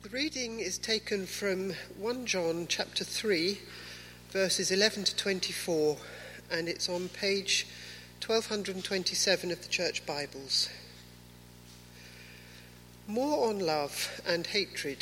The reading is taken from 1 John chapter 3, verses 11 to 24, and it's on page 1227 of the Church Bibles. More on love and hatred.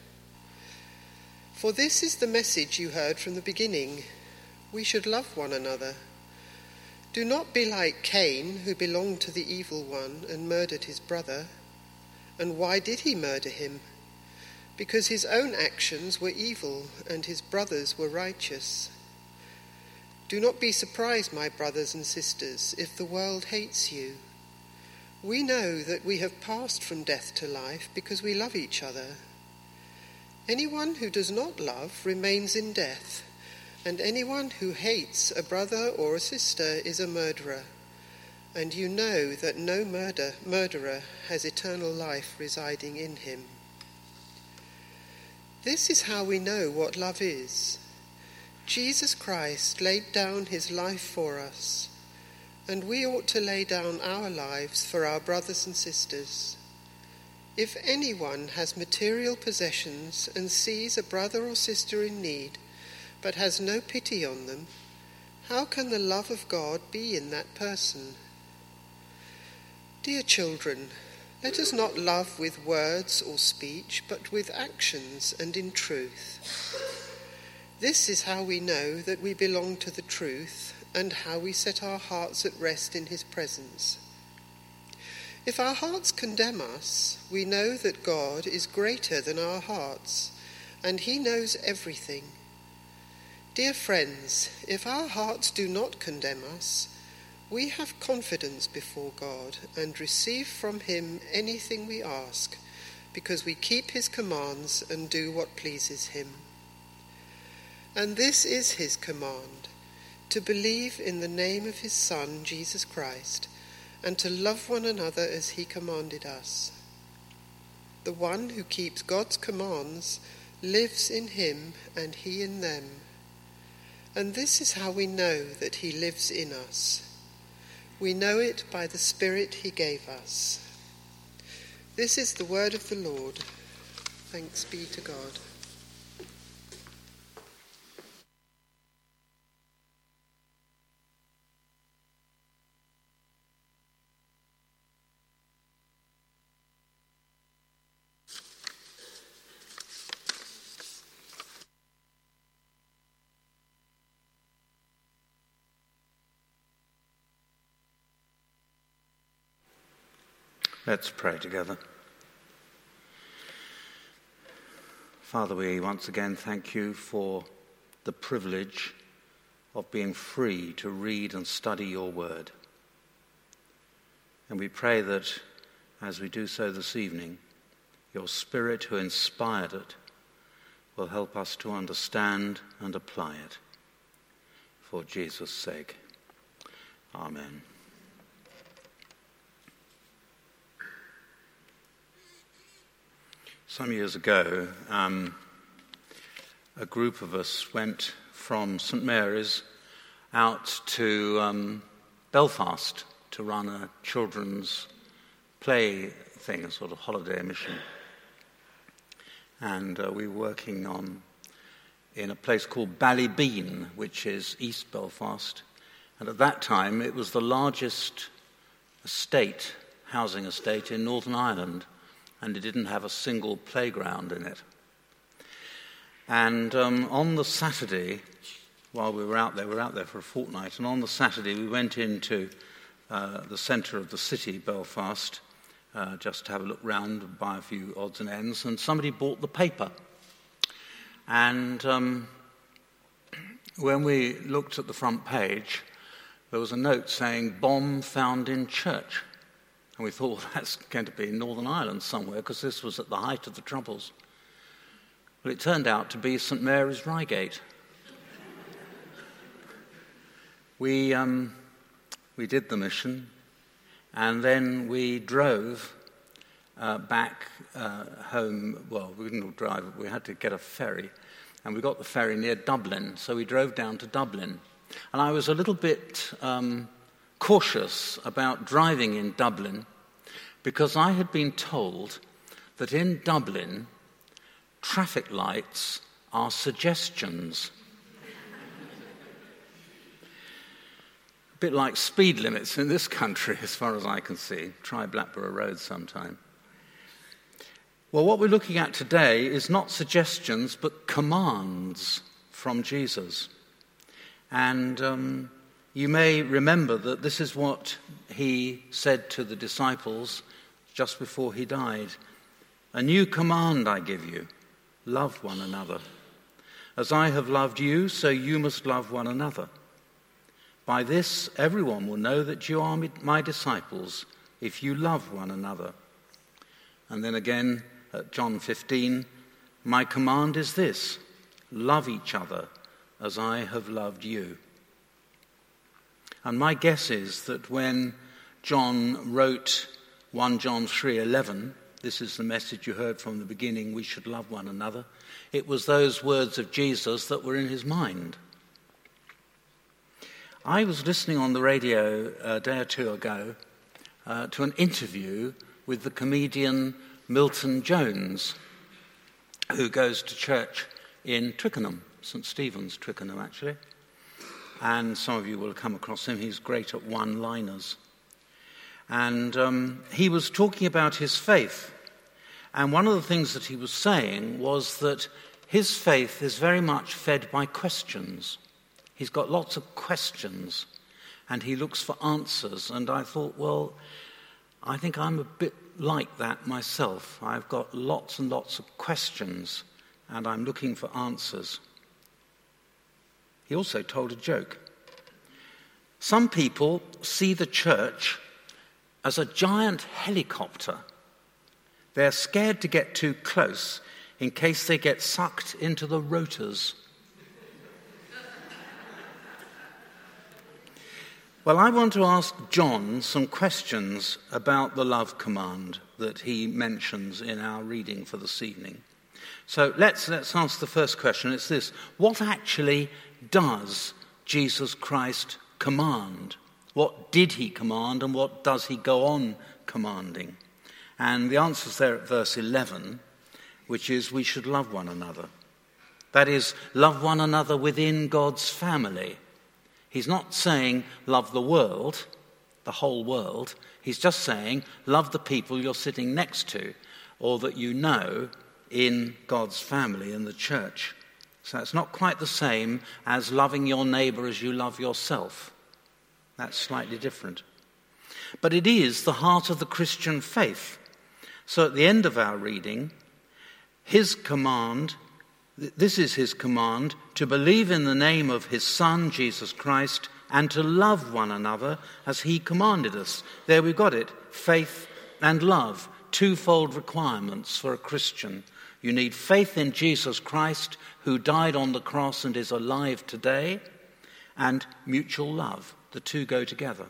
For this is the message you heard from the beginning. We should love one another. Do not be like Cain, who belonged to the evil one and murdered his brother. And why did he murder him? Because his own actions were evil and his brothers were righteous. Do not be surprised, my brothers and sisters, if the world hates you. We know that we have passed from death to life because we love each other. Anyone who does not love remains in death, and anyone who hates a brother or a sister is a murderer. And you know that no murderer has eternal life residing in him. This is how we know what love is. Jesus Christ laid down his life for us, and we ought to lay down our lives for our brothers and sisters. If anyone has material possessions and sees a brother or sister in need, but has no pity on them, how can the love of God be in that person? Dear children, let us not love with words or speech, but with actions and in truth. This is how we know that we belong to the truth and how we set our hearts at rest in his presence. If our hearts condemn us, we know that God is greater than our hearts, and he knows everything. Dear friends, if our hearts do not condemn us, we have confidence before God and receive from him anything we ask, because we keep his commands and do what pleases him. And this is his command, to believe in the name of his Son, Jesus Christ, and to love one another as he commanded us. The one who keeps God's commands lives in him and he in them. And this is how we know that he lives in us. We know it by the Spirit he gave us. This is the word of the Lord. Thanks be to God. Let's pray together. Father, we once again thank you for the privilege of being free to read and study your word. And we pray that as we do so this evening, your Spirit who inspired it will help us to understand and apply it. For Jesus' sake. Amen. Some years ago, a group of us went from St Mary's out to Belfast to run a children's play thing, a sort of holiday mission. And we were working in a place called Ballybeen, which is East Belfast. And at that time, it was the largest housing estate in Northern Ireland. And it didn't have a single playground in it. And on the Saturday, while we were out there for a fortnight, and on the Saturday we went into the centre of the city, Belfast, just to have a look round and buy a few odds and ends, and somebody bought the paper. And when we looked at the front page, there was a note saying, "Bomb found in church." And we thought, well, that's going to be in Northern Ireland somewhere, because this was at the height of the Troubles. Well, it turned out to be St Mary's, Reigate. We did the mission, and then we drove back home. Well, we didn't drive, we had to get a ferry, and we got the ferry near Dublin, so we drove down to Dublin. And I was a little bit cautious about driving in Dublin because I had been told that in Dublin traffic lights are suggestions. A bit like speed limits in this country, as far as I can see. Try Blackborough Road sometime. Well, what we're looking at today is not suggestions, but commands from Jesus. And you may remember that this is what he said to the disciples just before he died. A new command I give you, love one another. As I have loved you, so you must love one another. By this, everyone will know that you are my disciples, if you love one another. And then again, at John 15, my command is this, love each other as I have loved you. And my guess is that when John wrote 1 John 3:11, this is the message you heard from the beginning, we should love one another, it was those words of Jesus that were in his mind. I was listening on the radio a day or two ago to an interview with the comedian Milton Jones, who goes to church in Twickenham, St. Stephen's, Twickenham actually. And some of you will have come across him. He's great at one-liners. And he was talking about his faith. And one of the things that he was saying was that his faith is very much fed by questions. He's got lots of questions, and he looks for answers. And I thought, well, I think I'm a bit like that myself. I've got lots and lots of questions, and I'm looking for answers. He also told a joke. Some people see the church as a giant helicopter. They're scared to get too close in case they get sucked into the rotors. Well, I want to ask John some questions about the love command that he mentions in our reading for this evening. So let's ask the first question. It's this: what actually does Jesus Christ command? What did he command, and what does he go on commanding? And the answer's there at verse 11, which is we should love one another. That is, love one another within God's family. He's not saying love the world, the whole world. He's just saying love the people you're sitting next to or that you know in God's family in the church. So it's not quite the same as loving your neighbour as you love yourself. That's slightly different. But it is the heart of the Christian faith. So at the end of our reading, his command, this is his command, to believe in the name of his Son, Jesus Christ, and to love one another as he commanded us. There we've got it, faith and love, twofold requirements for a Christian. You need faith in Jesus Christ, who died on the cross and is alive today, and mutual love. The two go together.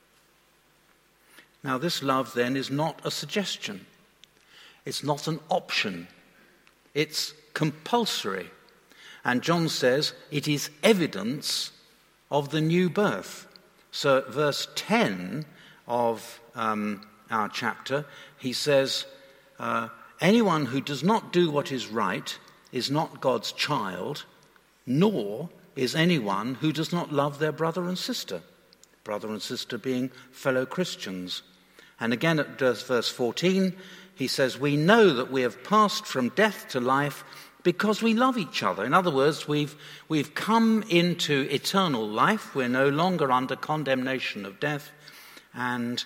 Now, this love then is not a suggestion. It's not an option. It's compulsory. And John says it is evidence of the new birth. So at verse 10 of our chapter, he says, anyone who does not do what is right is not God's child, nor is anyone who does not love their brother and sister being fellow Christians. And again at verse 14, he says, we know that we have passed from death to life because we love each other. In other words, we've come into eternal life. We're no longer under condemnation of death, and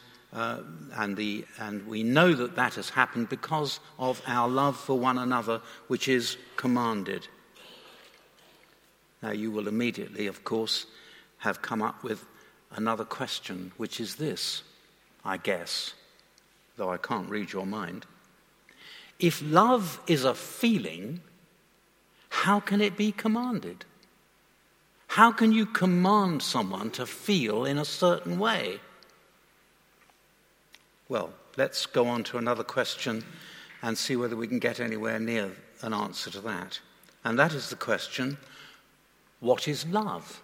we know that has happened because of our love for one another, which is commanded. Now, you will immediately, of course, have come up with another question, which is this, I guess, though I can't read your mind. If love is a feeling, how can it be commanded? How can you command someone to feel in a certain way? Well, let's go on to another question and see whether we can get anywhere near an answer to that. And that is the question, what is love?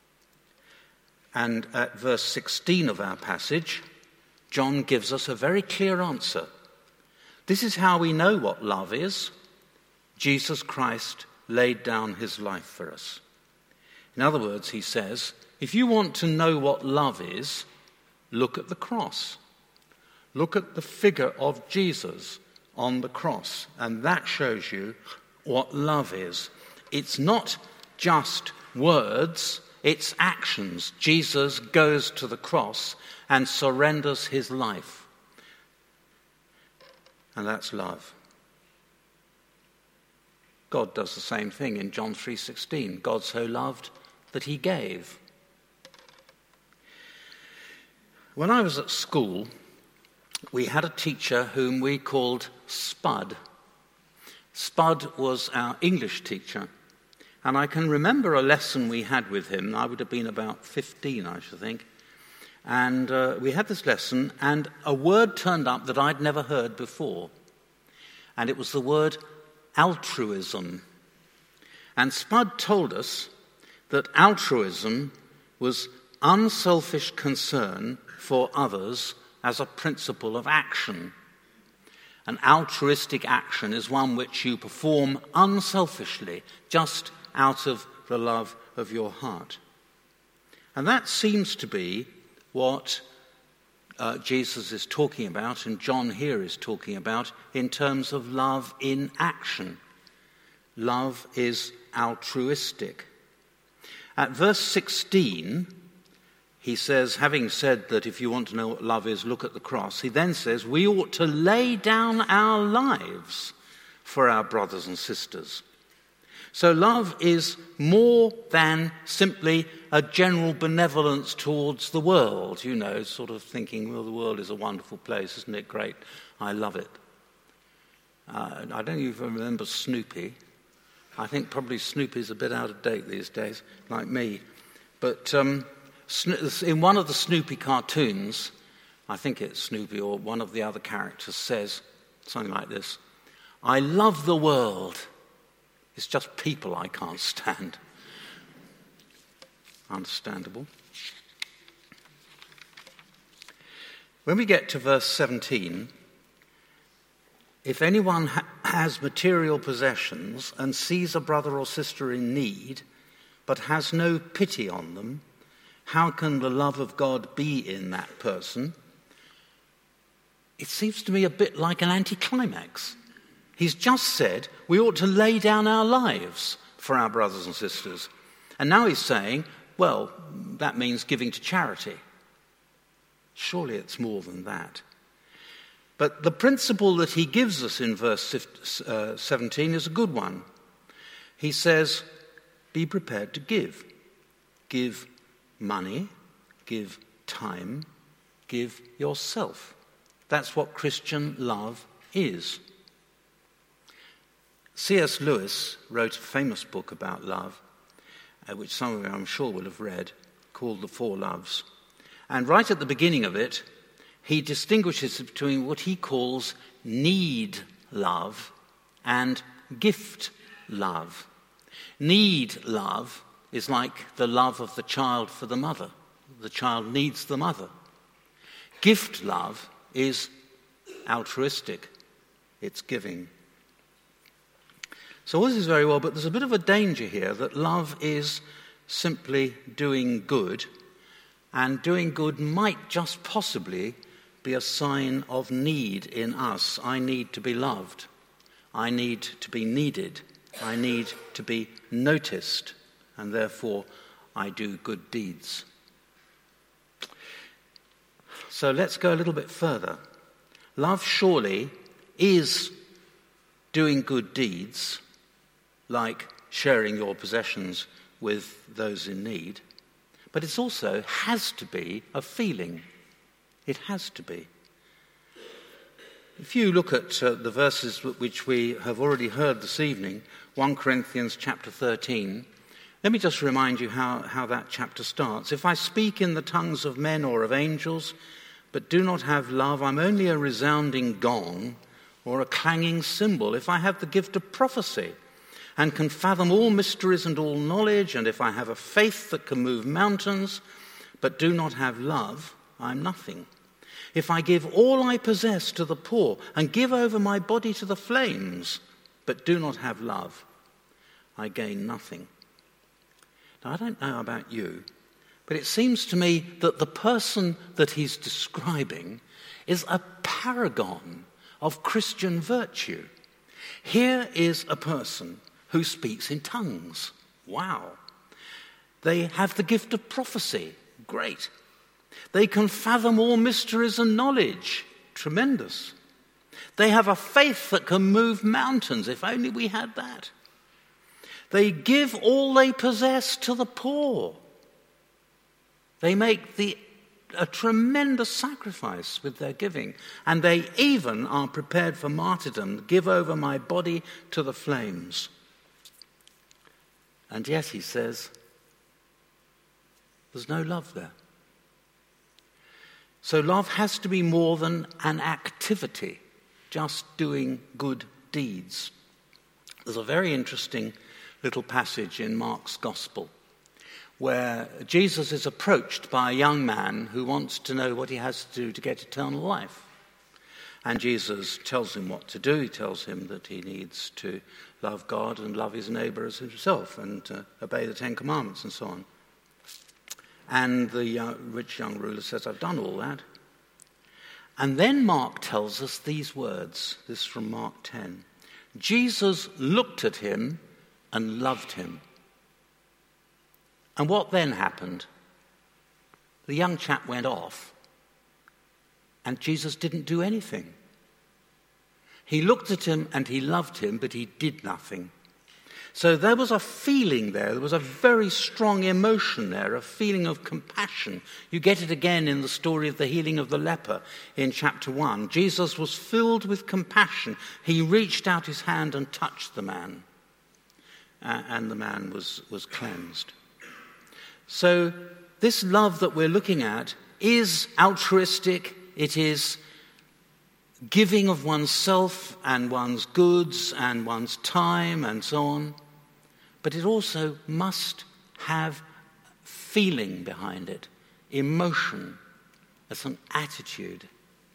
And at verse 16 of our passage, John gives us a very clear answer. This is how we know what love is. Jesus Christ laid down his life for us. In other words, he says, if you want to know what love is, look at the cross. Look at the figure of Jesus on the cross, and that shows you what love is. It's not just words, it's actions. Jesus goes to the cross and surrenders his life. And that's love. God does the same thing in John 3:16. God so loved that he gave. When I was at school, we had a teacher whom we called Spud. Spud was our English teacher. And I can remember a lesson we had with him. I would have been about 15, I should think. And we had this lesson, and a word turned up that I'd never heard before. And it was the word altruism. And Spud told us that altruism was unselfish concern for others as a principle of action. An altruistic action is one which you perform unselfishly, just out of the love of your heart. And that seems to be what Jesus is talking about, and John here is talking about, in terms of love in action. Love is altruistic. At verse 16, he says, having said that if you want to know what love is, look at the cross, he then says, we ought to lay down our lives for our brothers and sisters. So love is more than simply a general benevolence towards the world, sort of thinking, well, the world is a wonderful place, isn't it great? I love it. I don't even remember Snoopy. I think probably Snoopy's a bit out of date these days, like me. But in one of the Snoopy cartoons, I think it's Snoopy or one of the other characters says something like this, I love the world. It's just people I can't stand. Understandable. When we get to verse 17, if anyone has material possessions and sees a brother or sister in need, but has no pity on them, how can the love of God be in that person? It seems to me a bit like an anticlimax. He's just said we ought to lay down our lives for our brothers and sisters. And now he's saying, well, that means giving to charity. Surely it's more than that. But the principle that he gives us in verse 17 is a good one. He says, be prepared to give. Give money, give time, give yourself. That's what Christian love is. C.S. Lewis wrote a famous book about love, which some of you I'm sure will have read, called The Four Loves. And right at the beginning of it, he distinguishes between what he calls need love and gift love. Need love is like the love of the child for the mother. The child needs the mother. Gift love is altruistic. It's giving. So all this is very well, but there's a bit of a danger here that love is simply doing good, and doing good might just possibly be a sign of need in us. I need to be loved. I need to be needed. I need to be noticed, and therefore I do good deeds. So let's go a little bit further. Love surely is doing good deeds, like sharing your possessions with those in need. But it also has to be a feeling. It has to be. If you look at the verses which we have already heard this evening, 1 Corinthians chapter 13, let me just remind you how that chapter starts. If I speak in the tongues of men or of angels, but do not have love, I'm only a resounding gong or a clanging cymbal. If I have the gift of prophecy and can fathom all mysteries and all knowledge, and if I have a faith that can move mountains, but do not have love, I'm nothing. If I give all I possess to the poor and give over my body to the flames, but do not have love, I gain nothing. Now, I don't know about you, but it seems to me that the person that he's describing is a paragon of Christian virtue. Here is a person who speaks in tongues. Wow. They have the gift of prophecy. Great. They can fathom all mysteries and knowledge. Tremendous. They have a faith that can move mountains. If only we had that. They give all they possess to the poor. They make a tremendous sacrifice with their giving. And they even are prepared for martyrdom, give over my body to the flames. And yet, he says, there's no love there. So love has to be more than an activity, just doing good deeds. There's a very interesting little passage in Mark's Gospel where Jesus is approached by a young man who wants to know what he has to do to get eternal life. And Jesus tells him what to do. He tells him that he needs to love God and love his neighbor as himself and obey the Ten Commandments and so on. And the rich young ruler says, I've done all that. And then Mark tells us these words. This is from Mark 10. Jesus looked at him and loved him. And what then happened? The young chap went off, and Jesus didn't do anything. He looked at him and he loved him, but he did nothing. So there was a feeling there. There was a very strong emotion there, a feeling of compassion. You get it again in the story of the healing of the leper in chapter 1. Jesus was filled with compassion. He reached out his hand and touched the man, and the man was cleansed. So this love that we're looking at is altruistic. It is giving of oneself and one's goods and one's time and so on. But it also must have feeling behind it, emotion, as an attitude.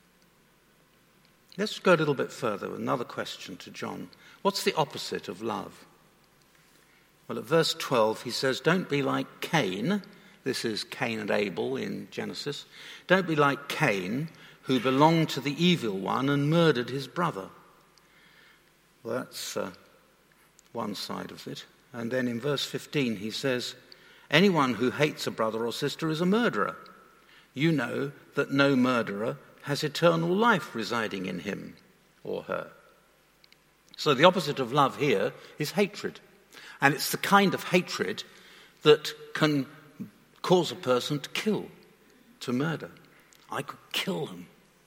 Let's go a little bit further with another question to John. What's the opposite of love? Well, at verse 12, he says, don't be like Cain. This is Cain and Abel in Genesis. Don't be like Cain, who belonged to the evil one and murdered his brother. Well, that's one side of it. And then in verse 15, he says, anyone who hates a brother or sister is a murderer. You know that no murderer has eternal life residing in him or her. So the opposite of love here is hatred. And it's the kind of hatred that can cause a person to kill, to murder. I could kill them.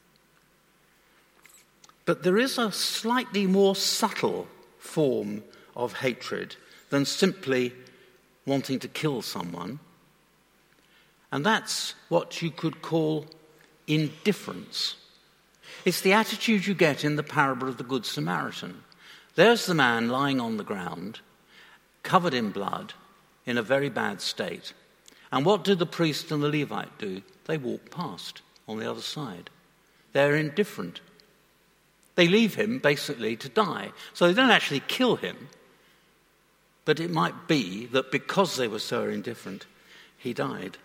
But there is a slightly more subtle form of hatred than simply wanting to kill someone. And that's what you could call indifference. It's the attitude you get in the parable of the Good Samaritan. There's the man lying on the ground, covered in blood, in a very bad state. And what do the priest and the Levite do? They walk past on the other side. They're indifferent. They leave him basically to die. So they don't actually kill him. But it might be that because they were so indifferent, he died.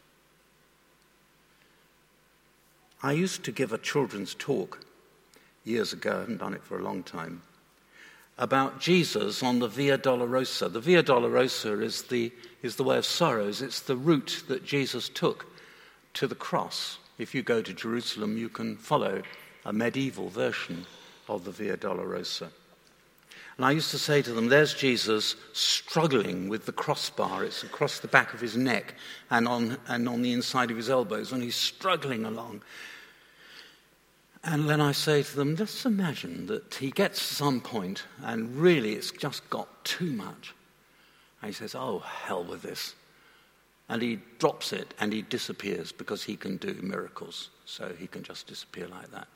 I used to give a children's talk years ago, I haven't done it for a long time, about Jesus on the Via Dolorosa. The Via Dolorosa is the way of sorrows. It's the route that Jesus took to the cross. If you go to Jerusalem, you can follow a medieval version of the Via Dolorosa. And I used to say to them, there's Jesus struggling with the crossbar. It's across the back of his neck and on the inside of his elbows, and he's struggling along. And then I say to them, let's imagine that he gets to some point and really it's just got too much. And he says, oh, hell with this. And he drops it and he disappears because he can do miracles. So he can just disappear like that.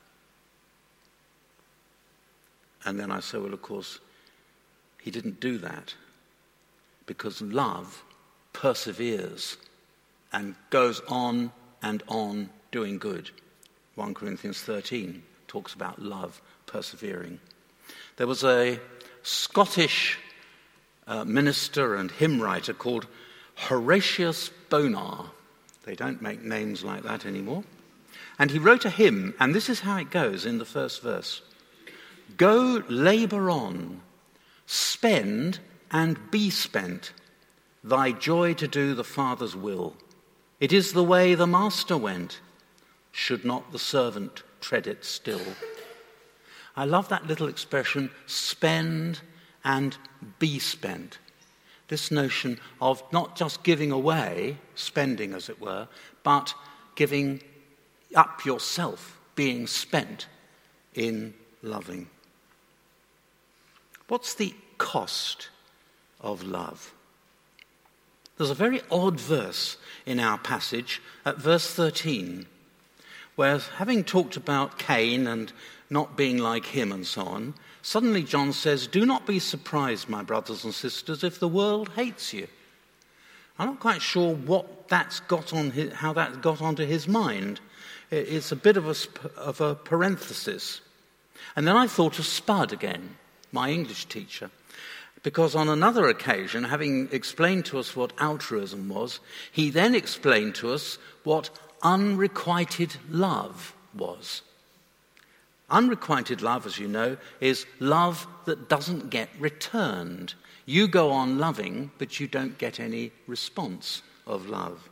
And then I say, well, of course, he didn't do that because love perseveres and goes on and on doing good. 1 Corinthians 13 talks about love persevering. There was a Scottish minister and hymn writer called Horatius Bonar. They don't make names like that anymore. And he wrote a hymn, and this is how it goes in the first verse. Go labour on, spend and be spent, thy joy to do the Father's will. It is the way the Master went, should not the servant tread it still. I love that little expression, spend and be spent. This notion of not just giving away, spending as it were, but giving up yourself, being spent in loving. What's the cost of love? There's a very odd verse in our passage at verse 13, where having talked about Cain and not being like him and so on, suddenly John says, do not be surprised, my brothers and sisters, if the world hates you. I'm not quite sure what that's got on how that got onto his mind. It's a bit of a parenthesis. And then I thought of Spud again, my English teacher, because on another occasion, having explained to us what altruism was, he then explained to us what unrequited love was. Unrequited love, as you know, is love that doesn't get returned. You go on loving, but you don't get any response of love.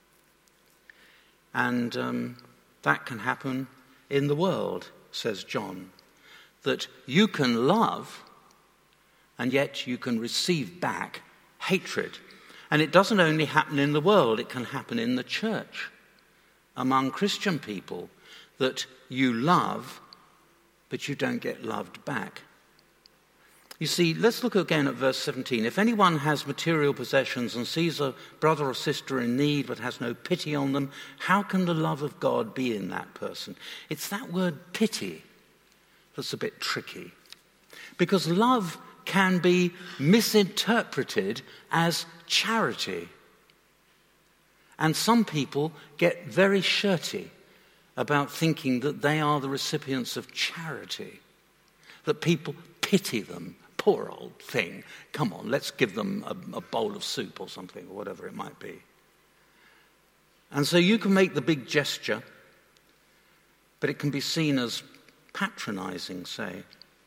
And that can happen in the world, says John, that you can love and yet you can receive back hatred. And it doesn't only happen in the world, it can happen in the church, among Christian people, that you love, but you don't get loved back. You see, let's look again at verse 17. If anyone has material possessions and sees a brother or sister in need but has no pity on them, how can the love of God be in that person? It's that word pity that's a bit tricky. Because love can be misinterpreted as charity. And some people get very shirty about thinking that they are the recipients of charity, that people pity them. Poor old thing. Come on, let's give them a bowl of soup or something, or whatever it might be. And so you can make the big gesture, but it can be seen as patronizing, say,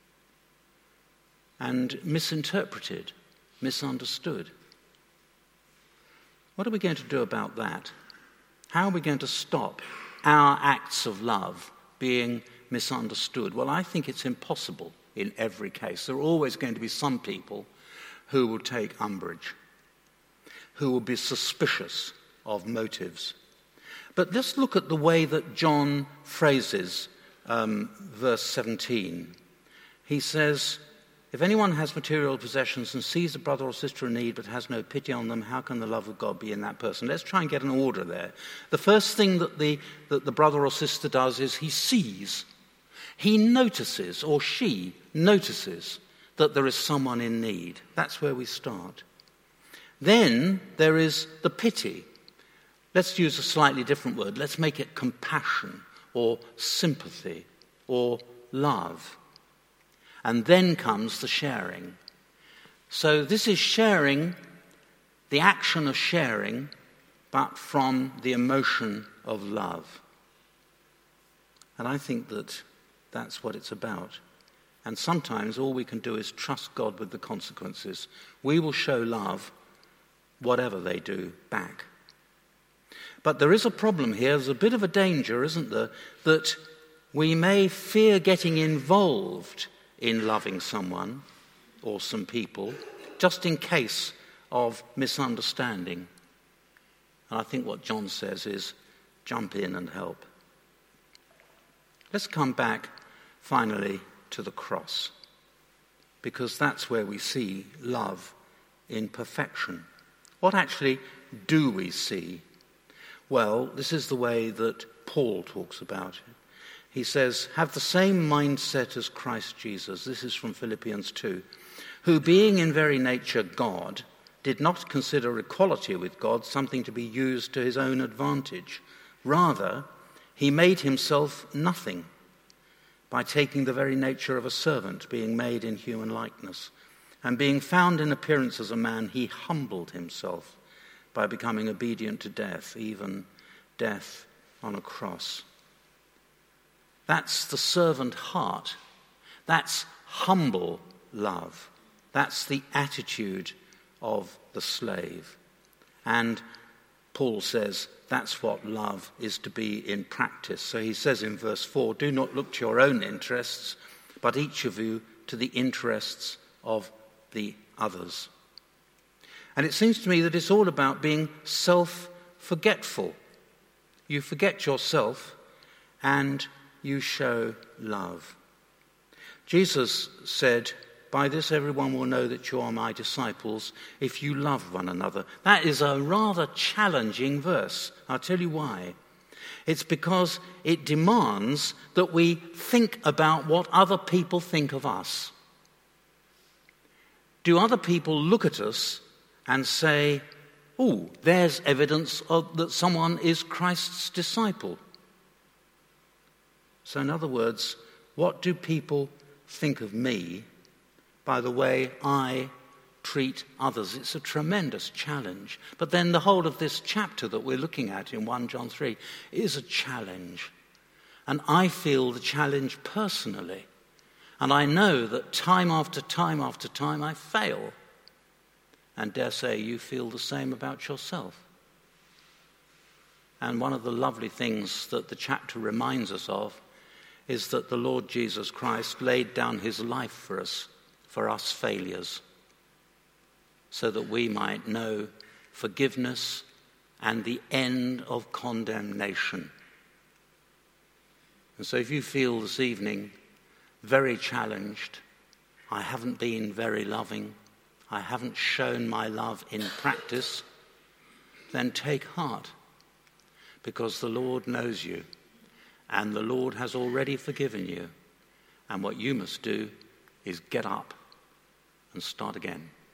and misinterpreted, misunderstood. What are we going to do about that? How are we going to stop our acts of love being misunderstood? Well, I think it's impossible in every case. There are always going to be some people who will take umbrage, who will be suspicious of motives. But let's look at the way that John phrases verse 17. He says, if anyone has material possessions and sees a brother or sister in need but has no pity on them, how can the love of God be in that person? Let's try and get an order there. The first thing that the brother or sister does is he sees. He notices, or she notices, that there is someone in need. That's where we start. Then there is the pity. Let's use a slightly different word. Let's make it compassion, or sympathy, or love. And then comes the sharing. So this is sharing, the action of sharing, but from the emotion of love. And I think that that's what it's about. And sometimes all we can do is trust God with the consequences. We will show love whatever they do back. But there is a problem here. There's a bit of a danger, isn't there, that we may fear getting involved in loving someone or some people just in case of misunderstanding. And I think what John says is, jump in and help. Let's come back finally to the cross, because that's where we see love in perfection. What actually do we see? Well, this is the way that Paul talks about it. He says, have the same mindset as Christ Jesus. This is from Philippians 2. Who, being in very nature God, did not consider equality with God something to be used to his own advantage. Rather, he made himself nothing by taking the very nature of a servant, being made in human likeness. And being found in appearance as a man, he humbled himself by becoming obedient to death, even death on a cross. That's the servant heart. That's humble love. That's the attitude of the slave. And Paul says that's what love is to be in practice. So he says in verse 4, do not look to your own interests, but each of you to the interests of the others. And it seems to me that it's all about being self-forgetful. You forget yourself and you show love. Jesus said, by this everyone will know that you are my disciples if you love one another. That is a rather challenging verse. I'll tell you why. It's because it demands that we think about what other people think of us. Do other people look at us and say, oh, there's evidence that someone is Christ's disciple? So in other words, what do people think of me by the way I treat others? It's a tremendous challenge. But then the whole of this chapter that we're looking at in 1 John 3 is a challenge. And I feel the challenge personally. And I know that time after time after time I fail. And dare say you feel the same about yourself. And one of the lovely things that the chapter reminds us of is that the Lord Jesus Christ laid down his life for us failures, so that we might know forgiveness and the end of condemnation. And so if you feel this evening very challenged, I haven't been very loving, I haven't shown my love in practice, then take heart, because the Lord knows you, and the Lord has already forgiven you. And what you must do is get up and start again.